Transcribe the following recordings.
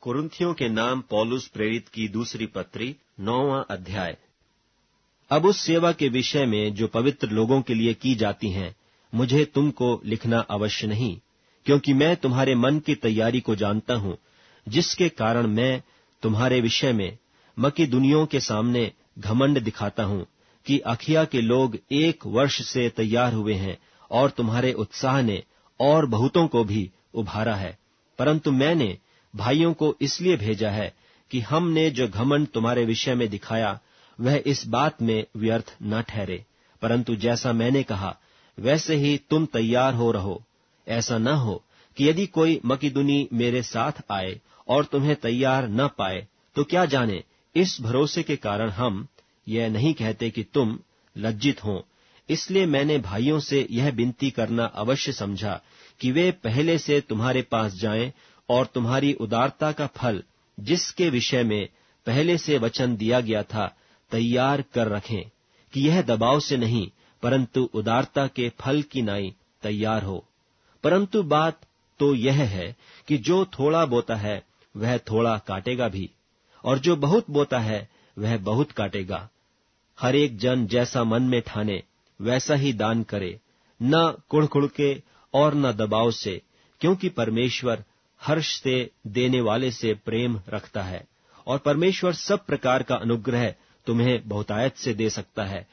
कुरिन्थियों के नाम पौलुस प्रेरित की दूसरी पत्री 9वां अध्याय। अब उस सेवा के विषय में जो पवित्र लोगों के लिए की जाती हैं, मुझे तुमको लिखना अवश्य नहीं, क्योंकि मैं तुम्हारे मन की तैयारी को जानता हूं, जिसके कारण मैं तुम्हारे विषय में मकिदुनियों के सामने घमंड दिखाता हूं कि अखिया के लोग 1 वर्ष से तैयार हुए हैं और तुम्हारे उत्साह ने और बहुतों को भी उभारा है। परंतु मैंने भाइयों को इसलिए भेजा है कि हमने जो घमंड तुम्हारे विषय में दिखाया वह इस बात में व्यर्थ न ठहरे, परंतु जैसा मैंने कहा वैसे ही तुम तैयार हो रहो। ऐसा न हो कि यदि कोई मकिदुनी मेरे साथ आए और तुम्हें तैयार न पाए, तो क्या जाने इस भरोसे के कारण हम यह नहीं कहते कि तुम लज्जित हो। इसलिए मैंने भाइयों से यह विनती करना अवश्य समझा कि वे पहले से तुम्हारे पास जाएं और तुम्हारी उदारता का फल, जिसके विषय में पहले से वचन दिया गया था, तैयार कर रखें, कि यह दबाव से नहीं परंतु उदारता के फल की नाई तैयार हो। परंतु बात तो यह है कि जो थोड़ा बोता है वह थोड़ा काटेगा भी, और जो बहुत बोता है वह बहुत काटेगा। हर एक जन जैसा मन में ठाने वैसा ही दान करे, न कुढ़ के और न दबाव से, क्योंकि परमेश्वर हर्ष से देने वाले से प्रेम रखता है। और परमेश्वर सब प्रकार का अनुग्रह तुम्हें बहुतायत से दे सकता है,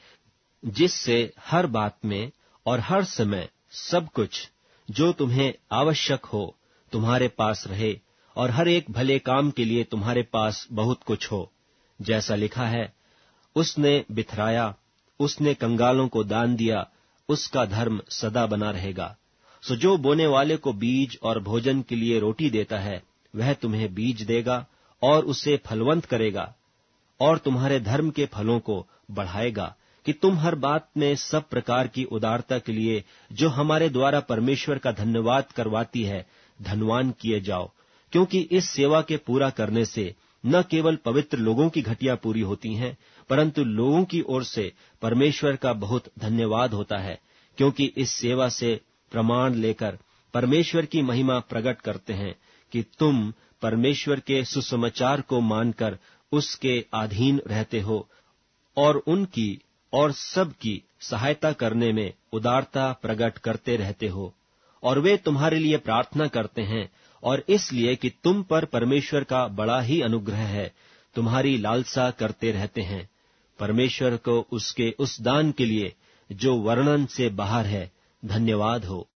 जिससे हर बात में और हर समय सब कुछ जो तुम्हें आवश्यक हो तुम्हारे पास रहे, और हर एक भले काम के लिए तुम्हारे पास बहुत कुछ हो। जैसा लिखा है, उसने बिथराया, उसने कंगालों को दान दिया, उसका धर्म सदा बना रहेगा। सो जो बोने वाले को बीज और भोजन के लिए रोटी देता है, वह तुम्हें बीज देगा और उसे फलवंत करेगा, और तुम्हारे धर्म के फलों को बढ़ाएगा, कि तुम हर बात में सब प्रकार की उदारता के लिए, जो हमारे द्वारा परमेश्वर का धन्यवाद करवाती है, धनवान किए जाओ। क्योंकि इस सेवा के पूरा करने से न केवल पवित्र लोगों की घटिया पूरी होती हैं, परंतु लोगों की ओर से परमेश्वर का बहुत धन्यवाद होता है, क्योंकि इस सेवा से प्रमाण लेकर परमेश्वर की महिमा प्रकट करते हैं कि तुम परमेश्वर के सुसमाचार को मानकर उसके अधीन रहते हो, और उनकी और सबकी सहायता करने में उदारता प्रकट करते रहते हो। और वे तुम्हारे लिए प्रार्थना करते हैं, और इसलिए कि तुम पर परमेश्वर का बड़ा ही अनुग्रह है, तुम्हारी लालसा करते रहते हैं। परमेश्वर को उसके उस दान के लिए जो वर्णन से बाहर है धन्यवाद हो।